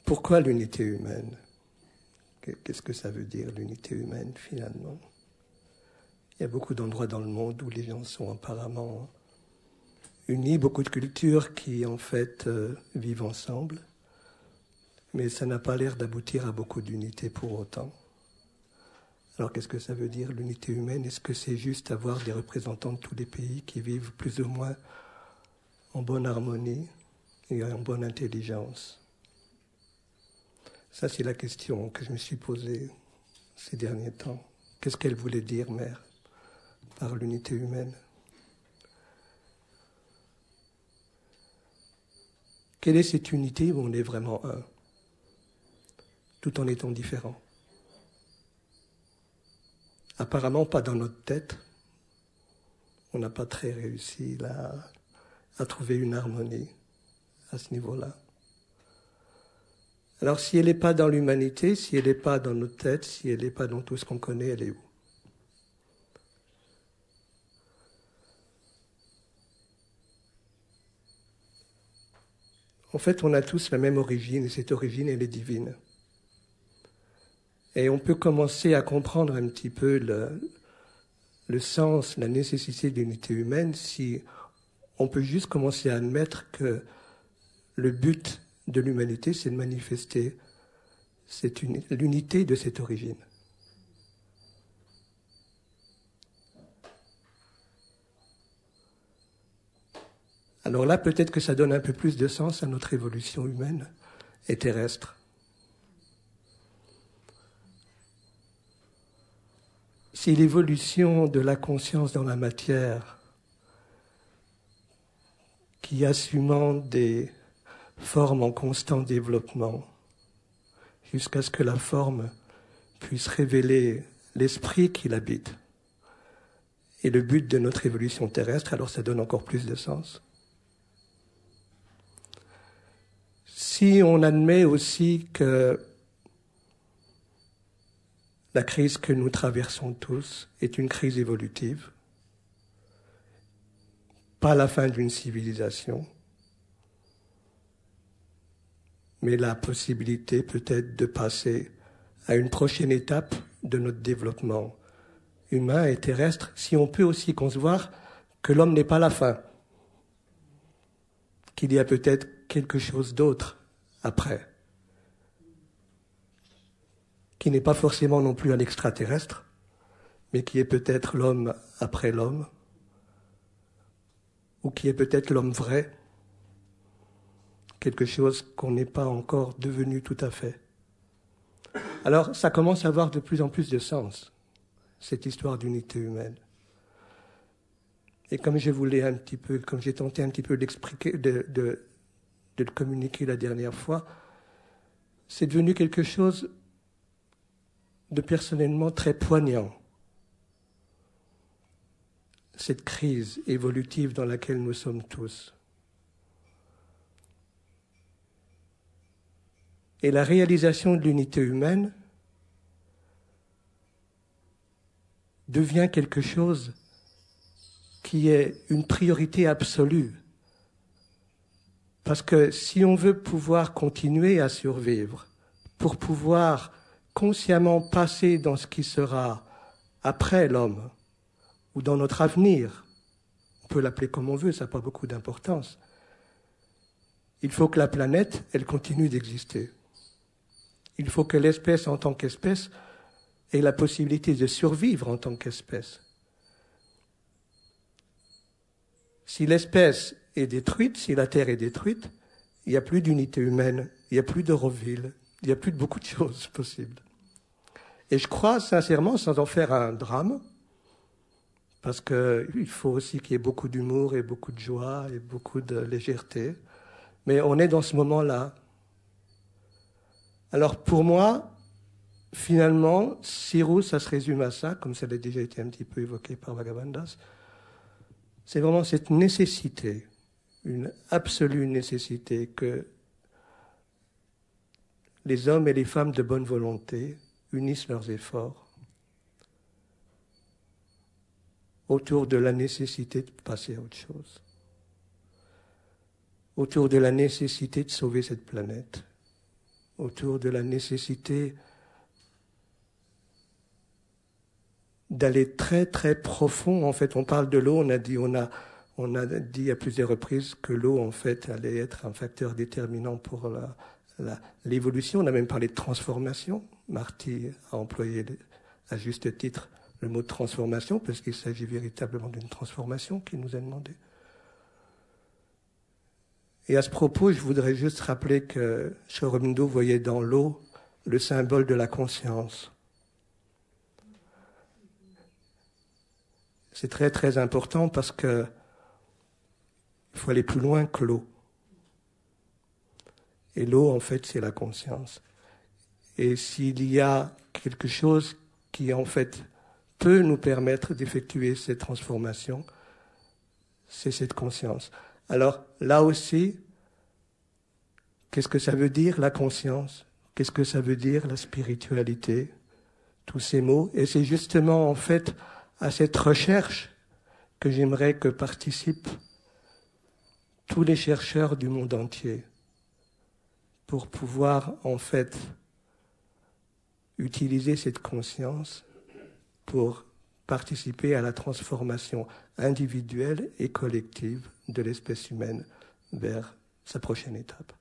Pourquoi l'unité humaine? Qu'est-ce que ça veut dire, l'unité humaine, finalement? Il y a beaucoup d'endroits dans le monde où les gens sont apparemment unis, beaucoup de cultures qui, en fait, vivent ensemble. Mais ça n'a pas l'air d'aboutir à beaucoup d'unité pour autant. Alors, qu'est-ce que ça veut dire, l'unité humaine? Est-ce que c'est juste avoir des représentants de tous les pays qui vivent plus ou moins en bonne harmonie et en bonne intelligence? Ça, c'est la question que je me suis posée ces derniers temps. Qu'est-ce qu'elle voulait dire, Mère, par l'unité humaine? Quelle est cette unité où on est vraiment un, tout en étant différents? Apparemment pas dans notre tête. On n'a pas très réussi là à trouver une harmonie à ce niveau-là. Alors si elle n'est pas dans l'humanité, si elle n'est pas dans notre tête, si elle n'est pas dans tout ce qu'on connaît, elle est où? En fait, on a tous la même origine, et cette origine, elle est divine. Et on peut commencer à comprendre un petit peu le sens, la nécessité de l'unité humaine si on peut juste commencer à admettre que le but de l'humanité, c'est de manifester l'unité de cette origine. Alors là, peut-être que ça donne un peu plus de sens à notre évolution humaine et terrestre. Si l'évolution de la conscience dans la matière, qui assumant des formes en constant développement, jusqu'à ce que la forme puisse révéler l'esprit qui l'habite, et le but de notre évolution terrestre, alors ça donne encore plus de sens. Si on admet aussi que la crise que nous traversons tous est une crise évolutive, pas la fin d'une civilisation, mais la possibilité peut-être de passer à une prochaine étape de notre développement humain et terrestre, si on peut aussi concevoir que l'homme n'est pas la fin, qu'il y a peut-être quelque chose d'autre après, qui n'est pas forcément non plus un extraterrestre, mais qui est peut-être l'homme après l'homme, ou qui est peut-être l'homme vrai, quelque chose qu'on n'est pas encore devenu tout à fait. Alors, ça commence à avoir de plus en plus de sens, cette histoire d'unité humaine. Et comme je voulais un petit peu, comme j'ai tenté un petit peu d'expliquer, de le communiquer la dernière fois, c'est devenu quelque chose de personnellement très poignant. Cette crise évolutive dans laquelle nous sommes tous. Et la réalisation de l'unité humaine devient quelque chose qui est une priorité absolue. Parce que si on veut pouvoir continuer à survivre, pour pouvoir consciemment passer dans ce qui sera après l'homme, ou dans notre avenir, on peut l'appeler comme on veut, ça n'a pas beaucoup d'importance, il faut que la planète, elle continue d'exister. Il faut que l'espèce en tant qu'espèce ait la possibilité de survivre en tant qu'espèce. Si l'espèce est détruite, si la Terre est détruite, il n'y a plus d'unité humaine, il n'y a plus d'Euroville, il n'y a plus de beaucoup de choses possibles. Et je crois sincèrement, sans en faire un drame, parce qu'il faut aussi qu'il y ait beaucoup d'humour et beaucoup de joie et beaucoup de légèreté, mais on est dans ce moment-là. Alors pour moi, finalement, Siru, ça se résume à ça, comme ça a déjà été un petit peu évoqué par Bhagavandas, c'est vraiment cette nécessité, une absolue nécessité que les hommes et les femmes de bonne volonté unissent leurs efforts autour de la nécessité de passer à autre chose, autour de la nécessité de sauver cette planète, autour de la nécessité d'aller très très profond. En fait, on parle de l'eau, on a dit à plusieurs reprises que l'eau, en fait, allait être un facteur déterminant pour l'évolution. On a même parlé de transformation. Marty a employé à juste titre le mot de transformation, parce qu'il s'agit véritablement d'une transformation qui nous est demandée. Et à ce propos, je voudrais juste rappeler que Sri Aurobindo voyait dans l'eau le symbole de la conscience. C'est très très important parce que il faut aller plus loin que l'eau. Et l'eau, en fait, c'est la conscience. Et s'il y a quelque chose qui, en fait, peut nous permettre d'effectuer cette transformation, c'est cette conscience. Alors, là aussi, qu'est-ce que ça veut dire, la conscience? Qu'est-ce que ça veut dire, la spiritualité? Tous ces mots. Et c'est justement, en fait, à cette recherche que j'aimerais que participent tous les chercheurs du monde entier pour pouvoir, en fait, utiliser cette conscience pour participer à la transformation individuelle et collective de l'espèce humaine vers sa prochaine étape.